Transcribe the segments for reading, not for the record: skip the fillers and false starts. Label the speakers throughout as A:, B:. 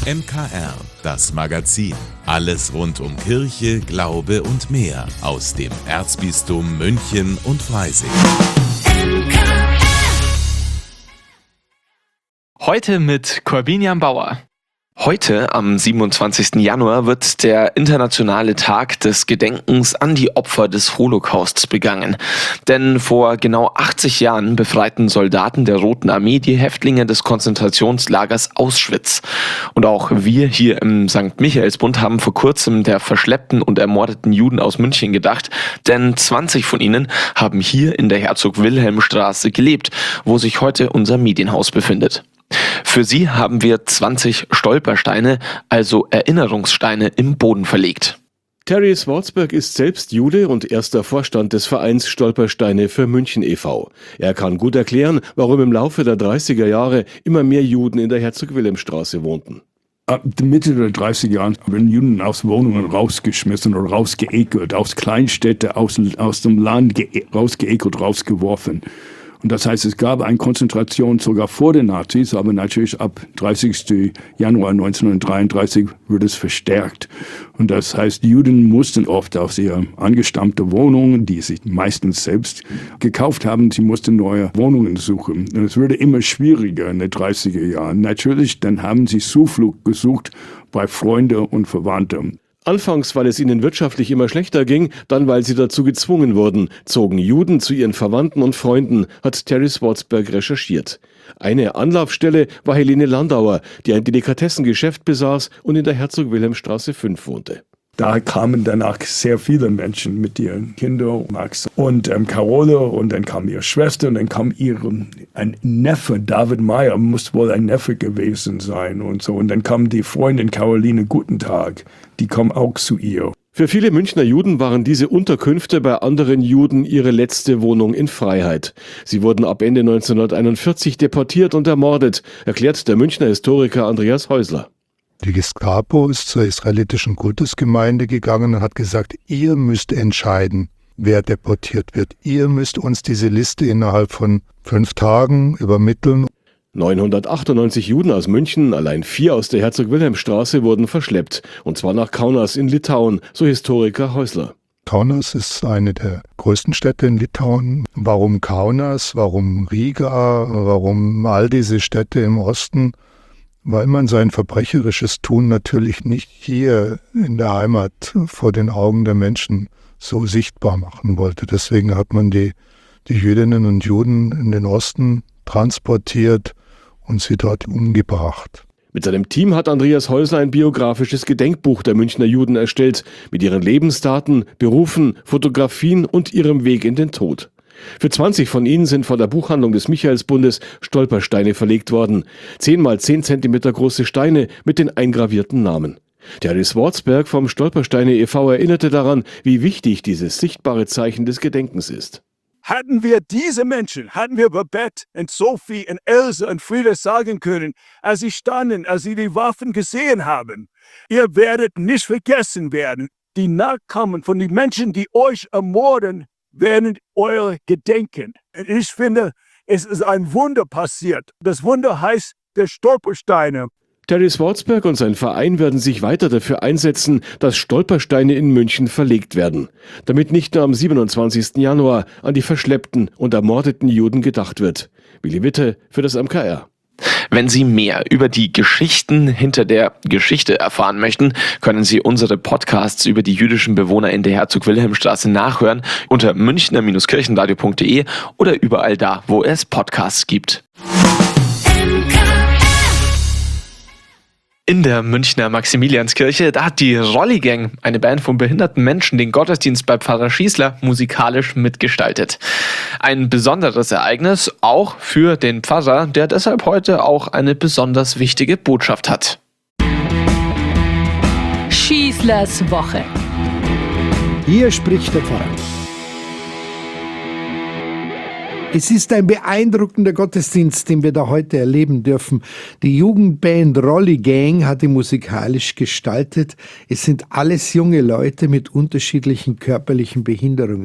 A: MKR, das Magazin. Alles rund um Kirche, Glaube und mehr aus dem Erzbistum München und Freising.
B: Heute mit Corbinian Bauer.
C: Heute, am 27. Januar, wird der internationale Tag des Gedenkens an die Opfer des Holocausts begangen. Denn vor genau 80 Jahren befreiten Soldaten der Roten Armee die Häftlinge des Konzentrationslagers Auschwitz. Und auch wir hier im St. Michaelsbund haben vor kurzem der verschleppten und ermordeten Juden aus München gedacht. Denn 20 von ihnen haben hier in der Herzog-Wilhelm-Straße gelebt, wo sich heute unser Medienhaus befindet. Für sie haben wir 20 Stolpersteine, also Erinnerungssteine, im Boden verlegt.
D: Terry Swartzberg ist selbst Jude und erster Vorstand des Vereins Stolpersteine für München e.V. Er kann gut erklären, warum im Laufe der 30er Jahre immer mehr Juden in der Herzog-Wilhelm-Straße wohnten.
E: Ab der Mitte der 30er Jahre werden Juden aus Wohnungen rausgeschmissen oder rausgeekelt, aus Kleinstädten, aus dem Land rausgeekelt, rausgeworfen. Und das heißt, es gab eine Konzentration sogar vor den Nazis, aber natürlich ab 30. Januar 1933 wurde es verstärkt. Und das heißt, Juden mussten oft aus ihren angestammten Wohnungen, die sie meistens selbst gekauft haben, sie mussten neue Wohnungen suchen. Und es wurde immer schwieriger in den 30er Jahren. Natürlich, dann haben sie Zuflucht gesucht bei Freunden und Verwandten.
D: Anfangs, weil es ihnen wirtschaftlich immer schlechter ging, dann weil sie dazu gezwungen wurden, zogen Juden zu ihren Verwandten und Freunden, hat Terry Swartzberg recherchiert. Eine Anlaufstelle war Helene Landauer, die ein Delikatessengeschäft besaß und in der Herzog-Wilhelm-Straße 5 wohnte.
E: Da kamen danach sehr viele Menschen mit ihren Kindern, Max und Carole, und dann kam ihre Schwester und dann kam ein Neffe, David Meyer, muss wohl ein Neffe gewesen sein und so. Und dann kam die Freundin Caroline Gutentag, die kam auch zu ihr.
D: Für viele Münchner Juden waren diese Unterkünfte bei anderen Juden ihre letzte Wohnung in Freiheit. Sie wurden ab Ende 1941 deportiert und ermordet, erklärt der Münchner Historiker Andreas Häusler.
F: Die Gestapo ist zur israelitischen Kultusgemeinde gegangen und hat gesagt, ihr müsst entscheiden, wer deportiert wird. Ihr müsst uns diese Liste innerhalb von 5 Tagen übermitteln.
D: 998 Juden aus München, allein 4 aus der Herzog-Wilhelm-Straße, wurden verschleppt. Und zwar nach Kaunas in Litauen, so Historiker Häusler.
F: Kaunas ist eine der größten Städte in Litauen. Warum Kaunas, warum Riga, warum all diese Städte im Osten? Weil man sein verbrecherisches Tun natürlich nicht hier in der Heimat vor den Augen der Menschen so sichtbar machen wollte. Deswegen hat man die Jüdinnen und Juden in den Osten transportiert und sie dort umgebracht.
D: Mit seinem Team hat Andreas Häusler ein biografisches Gedenkbuch der Münchner Juden erstellt, mit ihren Lebensdaten, Berufen, Fotografien und ihrem Weg in den Tod. Für 20 von ihnen sind vor der Buchhandlung des Michaelsbundes Stolpersteine verlegt worden. 10 mal 10 Zentimeter große Steine mit den eingravierten Namen. Terry Swartzberg vom Stolpersteine e.V. erinnerte daran, wie wichtig dieses sichtbare Zeichen des Gedenkens ist.
G: Hatten wir diese Menschen, hatten wir Babette und Sophie und Else und Frieda sagen können, als sie standen, als sie die Waffen gesehen haben, ihr werdet nicht vergessen werden. Die Nachkommen von den Menschen, die euch ermorden, werden euer gedenken. Ich finde, es ist ein Wunder passiert. Das Wunder heißt der Stolpersteine.
D: Terry Swartzberg und sein Verein werden sich weiter dafür einsetzen, dass Stolpersteine in München verlegt werden, damit nicht nur am 27. Januar an die verschleppten und ermordeten Juden gedacht wird. Willi Witte für das MKR.
C: Wenn Sie mehr über die Geschichten hinter der Geschichte erfahren möchten, können Sie unsere Podcasts über die jüdischen Bewohner in der Herzog-Wilhelm-Straße nachhören unter münchner-kirchenradio.de oder überall da, wo es Podcasts gibt. In der Münchner Maximilianskirche, da hat die Rolli Gang, eine Band von behinderten Menschen, den Gottesdienst bei Pfarrer Schießler musikalisch mitgestaltet. Ein besonderes Ereignis, auch für den Pfarrer, der deshalb heute auch eine besonders wichtige Botschaft hat.
H: Schießlers Woche.
I: Hier spricht der Pfarrer. Es ist ein beeindruckender Gottesdienst, den wir da heute erleben dürfen. Die Jugendband Rolli Gang hat ihn musikalisch gestaltet. Es sind alles junge Leute mit unterschiedlichen körperlichen Behinderungen.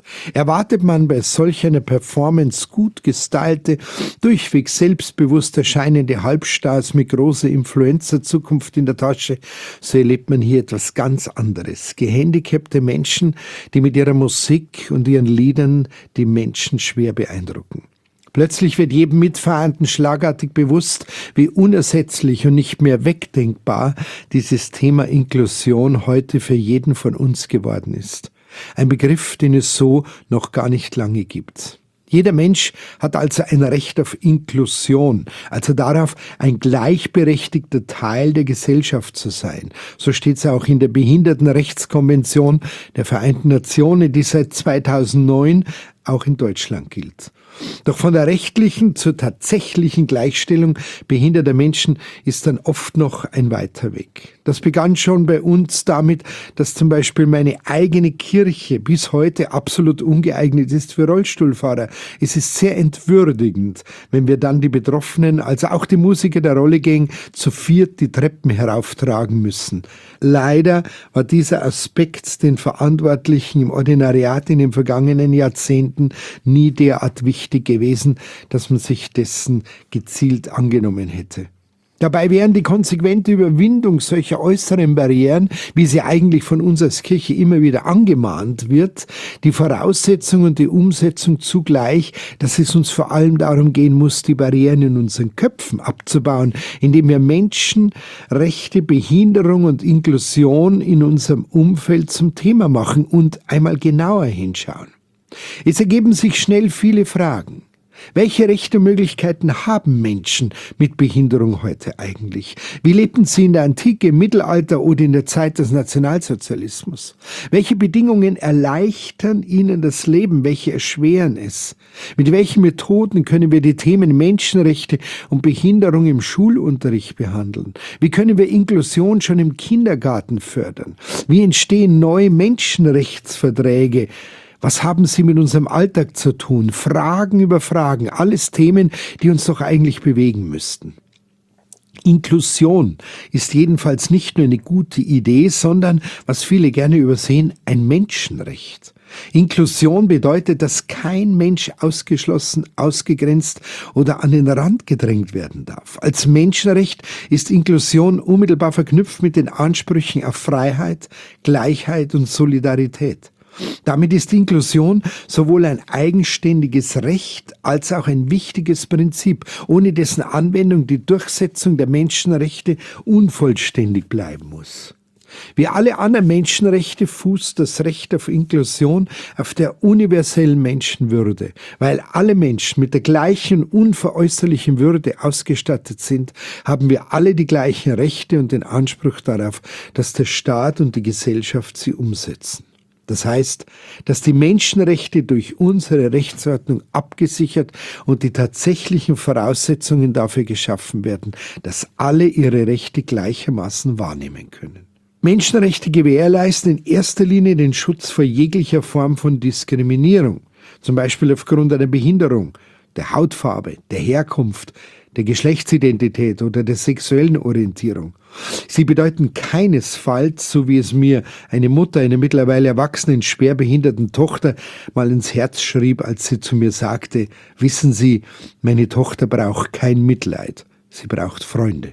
I: Erwartet man bei solch einer Performance gut gestylte, durchweg selbstbewusst erscheinende Halbstars mit großer Influencer-Zukunft in der Tasche, so erlebt man hier etwas ganz anderes. Gehandicapte Menschen, die mit ihrer Musik und ihren Liedern die Menschen schwer beeindrucken. Plötzlich wird jedem Mitfahrenden schlagartig bewusst, wie unersetzlich und nicht mehr wegdenkbar dieses Thema Inklusion heute für jeden von uns geworden ist. Ein Begriff, den es so noch gar nicht lange gibt. Jeder Mensch hat also ein Recht auf Inklusion, also darauf, ein gleichberechtigter Teil der Gesellschaft zu sein. So steht es auch in der Behindertenrechtskonvention der Vereinten Nationen, die seit 2009 auch in Deutschland gilt. Doch von der rechtlichen zur tatsächlichen Gleichstellung behinderter Menschen ist dann oft noch ein weiter Weg. Das begann schon bei uns damit, dass zum Beispiel meine eigene Kirche bis heute absolut ungeeignet ist für Rollstuhlfahrer. Es ist sehr entwürdigend, wenn wir dann die Betroffenen, also auch die Musiker der Rollegang, zu viert die Treppen herauftragen müssen. Leider war dieser Aspekt den Verantwortlichen im Ordinariat in den vergangenen Jahrzehnten nie derart wichtig gewesen, dass man sich dessen gezielt angenommen hätte. Dabei wären die konsequente Überwindung solcher äußeren Barrieren, wie sie eigentlich von uns als Kirche immer wieder angemahnt wird, die Voraussetzung und die Umsetzung zugleich, dass es uns vor allem darum gehen muss, die Barrieren in unseren Köpfen abzubauen, indem wir Menschenrechte, Behinderung und Inklusion in unserem Umfeld zum Thema machen und einmal genauer hinschauen. Es ergeben sich schnell viele Fragen. Welche Rechte und Möglichkeiten haben Menschen mit Behinderung heute eigentlich? Wie lebten sie in der Antike, im Mittelalter oder in der Zeit des Nationalsozialismus? Welche Bedingungen erleichtern ihnen das Leben? Welche erschweren es? Mit welchen Methoden können wir die Themen Menschenrechte und Behinderung im Schulunterricht behandeln? Wie können wir Inklusion schon im Kindergarten fördern? Wie entstehen neue Menschenrechtsverträge? Was haben sie mit unserem Alltag zu tun? Fragen über Fragen, alles Themen, die uns doch eigentlich bewegen müssten. Inklusion ist jedenfalls nicht nur eine gute Idee, sondern, was viele gerne übersehen, ein Menschenrecht. Inklusion bedeutet, dass kein Mensch ausgeschlossen, ausgegrenzt oder an den Rand gedrängt werden darf. Als Menschenrecht ist Inklusion unmittelbar verknüpft mit den Ansprüchen auf Freiheit, Gleichheit und Solidarität. Damit ist Inklusion sowohl ein eigenständiges Recht als auch ein wichtiges Prinzip, ohne dessen Anwendung die Durchsetzung der Menschenrechte unvollständig bleiben muss. Wie alle anderen Menschenrechte fußt das Recht auf Inklusion auf der universellen Menschenwürde. Weil alle Menschen mit der gleichen unveräußerlichen Würde ausgestattet sind, haben wir alle die gleichen Rechte und den Anspruch darauf, dass der Staat und die Gesellschaft sie umsetzen. Das heißt, dass die Menschenrechte durch unsere Rechtsordnung abgesichert und die tatsächlichen Voraussetzungen dafür geschaffen werden, dass alle ihre Rechte gleichermaßen wahrnehmen können. Menschenrechte gewährleisten in erster Linie den Schutz vor jeglicher Form von Diskriminierung, zum Beispiel aufgrund einer Behinderung, der Hautfarbe, der Herkunft, der Geschlechtsidentität oder der sexuellen Orientierung. Sie bedeuten keinesfalls, so wie es mir eine Mutter einer mittlerweile erwachsenen, schwerbehinderten Tochter mal ins Herz schrieb, als sie zu mir sagte, wissen Sie, meine Tochter braucht kein Mitleid, sie braucht Freunde.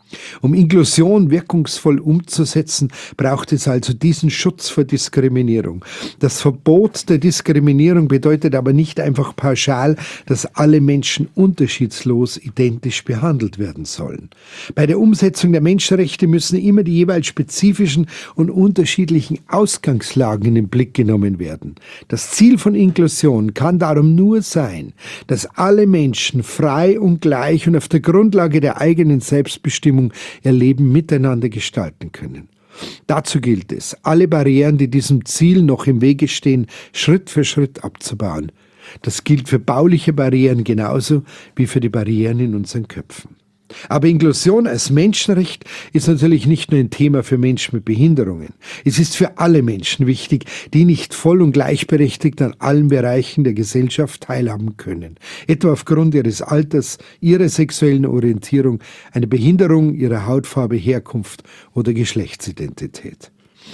I: Um Inklusion wirkungsvoll umzusetzen, braucht es also diesen Schutz vor Diskriminierung. Das Verbot der Diskriminierung bedeutet aber nicht einfach pauschal, dass alle Menschen unterschiedslos identisch behandelt werden sollen. Bei der Umsetzung der Menschenrechte müssen immer die jeweils spezifischen und unterschiedlichen Ausgangslagen in den Blick genommen werden. Das Ziel von Inklusion kann darum nur sein, dass alle Menschen frei und gleich und auf der Grundlage der eigenen Selbstbestimmung ihr Leben miteinander gestalten können. Dazu gilt es, alle Barrieren, die diesem Ziel noch im Wege stehen, Schritt für Schritt abzubauen. Das gilt für bauliche Barrieren genauso wie für die Barrieren in unseren Köpfen. Aber Inklusion als Menschenrecht ist natürlich nicht nur ein Thema für Menschen mit Behinderungen. Es ist für alle Menschen wichtig, die nicht voll und gleichberechtigt an allen Bereichen der Gesellschaft teilhaben können. Etwa aufgrund ihres Alters, ihrer sexuellen Orientierung, einer Behinderung, ihrer Hautfarbe, Herkunft oder Geschlechtsidentität.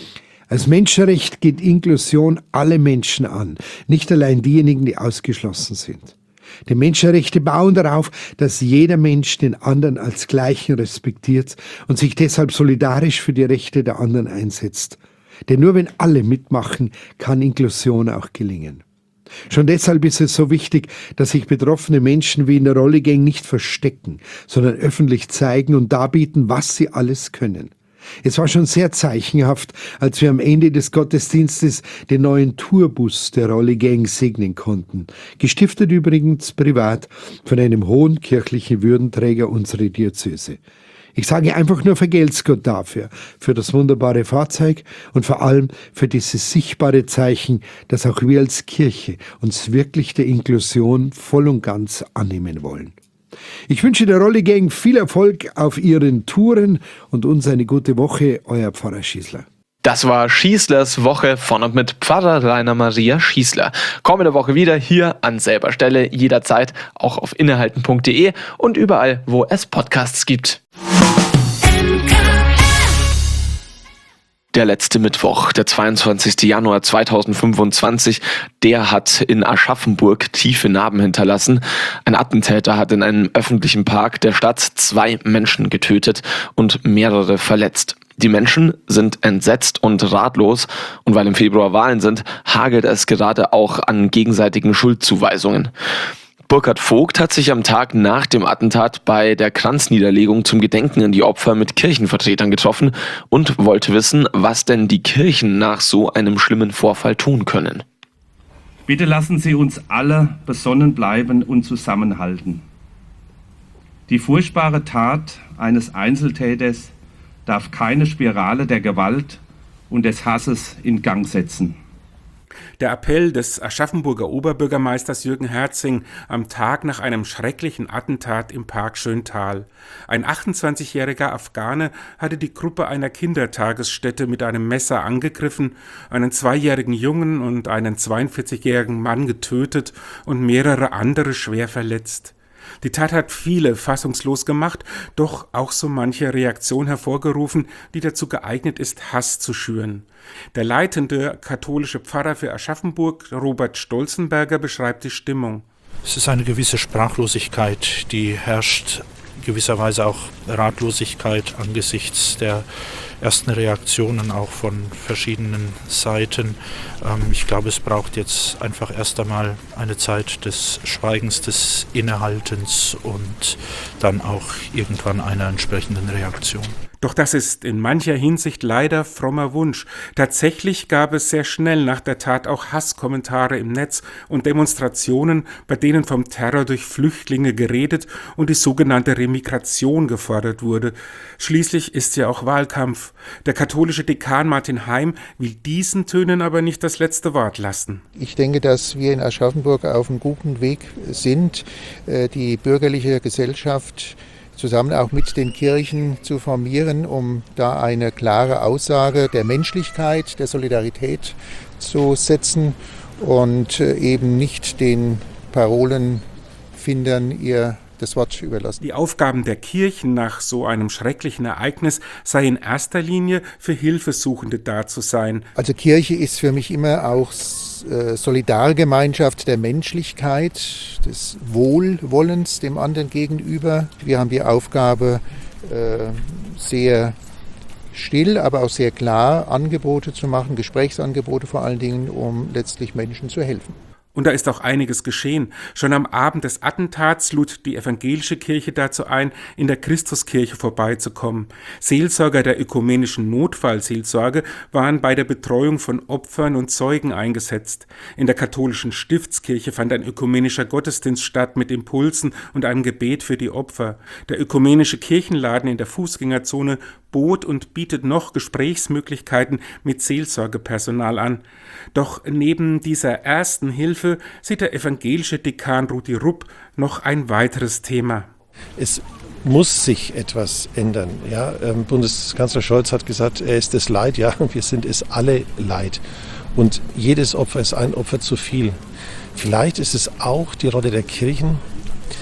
I: Als Menschenrecht geht Inklusion alle Menschen an, nicht allein diejenigen, die ausgeschlossen sind. Die Menschenrechte bauen darauf, dass jeder Mensch den anderen als Gleichen respektiert und sich deshalb solidarisch für die Rechte der anderen einsetzt. Denn nur wenn alle mitmachen, kann Inklusion auch gelingen. Schon deshalb ist es so wichtig, dass sich betroffene Menschen wie in der Rolligang nicht verstecken, sondern öffentlich zeigen und darbieten, was sie alles können. Es war schon sehr zeichenhaft, als wir am Ende des Gottesdienstes den neuen Tourbus der Rolligang segnen konnten. Gestiftet übrigens privat von einem hohen kirchlichen Würdenträger unserer Diözese. Ich sage einfach nur vergelt's Gott dafür, für das wunderbare Fahrzeug und vor allem für dieses sichtbare Zeichen, dass auch wir als Kirche uns wirklich der Inklusion voll und ganz annehmen wollen. Ich wünsche der Rolligang viel Erfolg auf ihren Touren und uns eine gute Woche, euer Pfarrer Schießler.
C: Das war Schießlers Woche von und mit Pfarrer Rainer Maria Schießler. Kommende Woche wieder hier an selber Stelle, jederzeit auch auf innehalten.de und überall, wo es Podcasts gibt. Der letzte Mittwoch, der 22. Januar 2025, der hat in Aschaffenburg tiefe Narben hinterlassen. Ein Attentäter hat in einem öffentlichen Park der Stadt 2 Menschen getötet und mehrere verletzt. Die Menschen sind entsetzt und ratlos und weil im Februar Wahlen sind, hagelt es gerade auch an gegenseitigen Schuldzuweisungen. Burkhard Vogt hat sich am Tag nach dem Attentat bei der Kranzniederlegung zum Gedenken an die Opfer mit Kirchenvertretern getroffen und wollte wissen, was denn die Kirchen nach so einem schlimmen Vorfall tun können.
J: Bitte lassen Sie uns alle besonnen bleiben und zusammenhalten. Die furchtbare Tat eines Einzeltäters darf keine Spirale der Gewalt und des Hasses in Gang setzen.
K: Der Appell des Aschaffenburger Oberbürgermeisters Jürgen Herzing am Tag nach einem schrecklichen Attentat im Park Schöntal. Ein 28-jähriger Afghane hatte die Gruppe einer Kindertagesstätte mit einem Messer angegriffen, einen 2-jährigen Jungen und einen 42-jährigen Mann getötet und mehrere andere schwer verletzt. Die Tat hat viele fassungslos gemacht, doch auch so manche Reaktion hervorgerufen, die dazu geeignet ist, Hass zu schüren. Der leitende katholische Pfarrer für Aschaffenburg, Robert Stolzenberger, beschreibt die Stimmung.
L: Es ist eine gewisse Sprachlosigkeit, die herrscht, gewisserweise auch Ratlosigkeit angesichts der ersten Reaktionen auch von verschiedenen Seiten. Ich glaube, es braucht jetzt einfach erst einmal eine Zeit des Schweigens, des Innehaltens und dann auch irgendwann einer entsprechenden Reaktion.
K: Doch das ist in mancher Hinsicht leider frommer Wunsch. Tatsächlich gab es sehr schnell nach der Tat auch Hasskommentare im Netz und Demonstrationen, bei denen vom Terror durch Flüchtlinge geredet und die sogenannte Remigration gefordert wurde. Schließlich ist ja auch Wahlkampf. Der katholische Dekan Martin Heim will diesen Tönen aber nicht das letzte Wort lassen.
M: Ich denke, dass wir in Aschaffenburg auf einem guten Weg sind, die bürgerliche Gesellschaft zusammen auch mit den Kirchen zu formieren, um da eine klare Aussage der Menschlichkeit, der Solidarität zu setzen und eben nicht den Parolenfindern das Wort überlassen.
K: Die Aufgaben der Kirchen nach so einem schrecklichen Ereignis sei in erster Linie für Hilfesuchende da zu sein.
M: Also Kirche ist für mich immer auch Solidargemeinschaft der Menschlichkeit, des Wohlwollens dem anderen gegenüber. Wir haben die Aufgabe, sehr still, aber auch sehr klar Angebote zu machen, Gesprächsangebote vor allen Dingen, um letztlich Menschen zu helfen.
K: Und da ist auch einiges geschehen. Schon am Abend des Attentats lud die evangelische Kirche dazu ein, in der Christuskirche vorbeizukommen. Seelsorger der ökumenischen Notfallseelsorge waren bei der Betreuung von Opfern und Zeugen eingesetzt. In der katholischen Stiftskirche fand ein ökumenischer Gottesdienst statt mit Impulsen und einem Gebet für die Opfer. Der ökumenische Kirchenladen in der Fußgängerzone bot und bietet noch Gesprächsmöglichkeiten mit Seelsorgepersonal an. Doch neben dieser ersten Hilfe sieht der evangelische Dekan Rudi Rupp noch ein weiteres Thema.
N: Es muss sich etwas ändern. Ja? Bundeskanzler Scholz hat gesagt, er ist es leid. Ja, wir sind es alle leid. Und jedes Opfer ist ein Opfer zu viel. Vielleicht ist es auch die Rolle der Kirchen,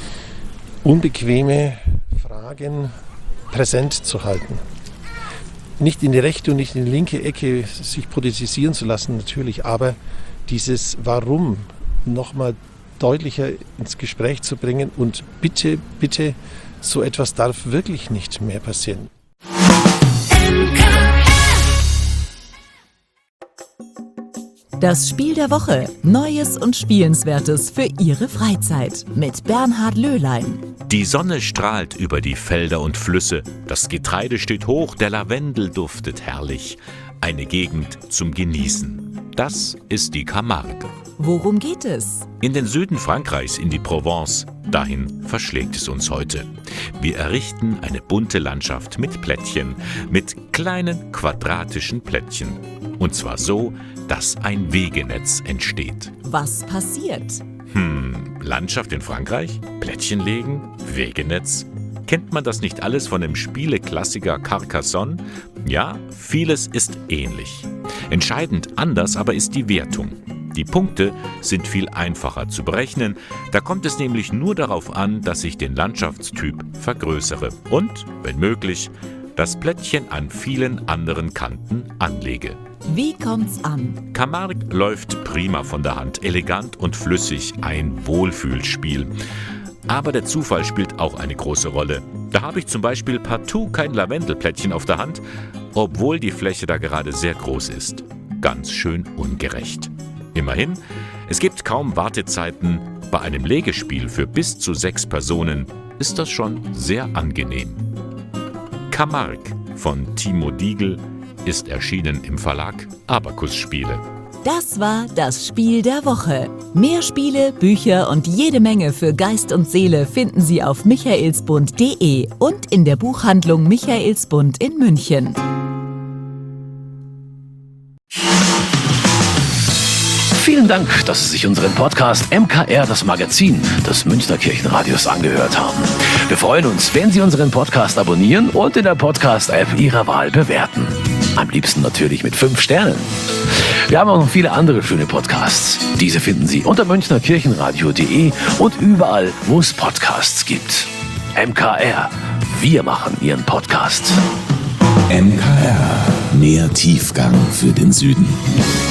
N: unbequeme Fragen präsent zu halten. nicht in die rechte und nicht in die linke Ecke sich politisieren zu lassen, natürlich, aber dieses Warum nochmal deutlicher ins Gespräch zu bringen und bitte, bitte, so etwas darf wirklich nicht mehr passieren.
H: Das Spiel der Woche. Neues und Spielenswertes für Ihre Freizeit. Mit Bernhard Löhlein.
O: Die Sonne strahlt über die Felder und Flüsse. Das Getreide steht hoch, der Lavendel duftet herrlich. Eine Gegend zum Genießen. Das ist die Camargue.
H: Worum geht es?
O: In den Süden Frankreichs, in die Provence. Dahin verschlägt es uns heute. Wir errichten eine bunte Landschaft mit Plättchen, mit kleinen quadratischen Plättchen. Und zwar so, dass ein Wegenetz entsteht.
H: Was passiert?
O: Landschaft in Frankreich? Plättchen legen? Wegenetz? Kennt man das nicht alles von dem Spieleklassiker Carcassonne? Ja, vieles ist ähnlich. Entscheidend anders aber ist die Wertung. Die Punkte sind viel einfacher zu berechnen. Da kommt es nämlich nur darauf an, dass ich den Landschaftstyp vergrößere und, wenn möglich, das Plättchen an vielen anderen Kanten anlege.
H: Wie kommt's an?
O: Camargue läuft prima von der Hand, elegant und flüssig, ein Wohlfühlspiel. Aber der Zufall spielt auch eine große Rolle. Da habe ich zum Beispiel partout kein Lavendelplättchen auf der Hand, obwohl die Fläche da gerade sehr groß ist. Ganz schön ungerecht. Immerhin, es gibt kaum Wartezeiten. Bei einem Legespiel für bis zu 6 Personen ist das schon sehr angenehm. Camargue von Timo Diegel ist erschienen im Verlag Abacus Spiele.
H: Das war das Spiel der Woche. Mehr Spiele, Bücher und jede Menge für Geist und Seele finden Sie auf michaelsbund.de und in der Buchhandlung Michaelsbund in München.
P: Vielen Dank, dass Sie sich unseren Podcast MKR, das Magazin des Münchner Kirchenradios, angehört haben. Wir freuen uns, wenn Sie unseren Podcast abonnieren und in der Podcast-App Ihrer Wahl bewerten. Am liebsten natürlich mit 5 Sternen. Wir haben auch noch viele andere schöne Podcasts. Diese finden Sie unter münchnerkirchenradio.de und überall, wo es Podcasts gibt. MKR, wir machen Ihren Podcast.
A: MKR, mehr Tiefgang für den Süden.